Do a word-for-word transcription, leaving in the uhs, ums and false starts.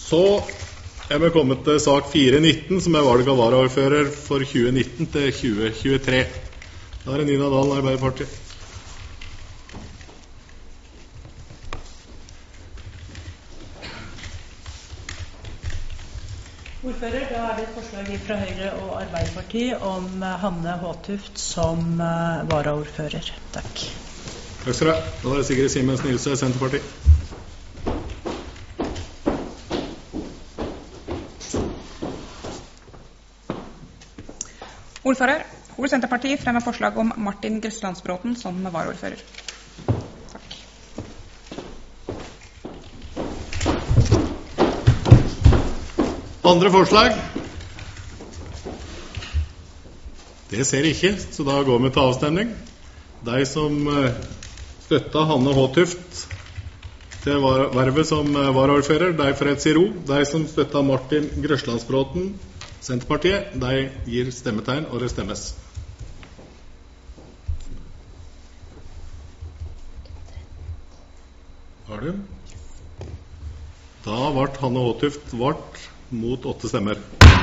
Så er vi kommet til sak fire nitten, som er valg av varaordfører for tjue nitten til tjue tjuetre. Da er det Nina Dahl, Arbeiderpartiet. Ordfører, da er det et forslag fra Høyre og Arbeiderpartiet om Hanne Håtuft som varaordfører. Takk. Takk skal du ha. Da er det Sigrid Siemens Nilsen, Senterpartiet. Ordfører, Hol Senterpartiet fremmer forslag om Martin Grøslandsbråten som varaordfører. Takk. Andre forslag? Det ser jeg ikke, så da går vi til avstemning. De som støtter Hanne Håtuft til vervet som varaordfører, de får et si ro. De som støtter Martin Grøslandsbråten, Senterpartiet, de gir stemmetegn, og det stemmes. Har du? Da ble Hanne Håtuft valgt mot åtte stemmer.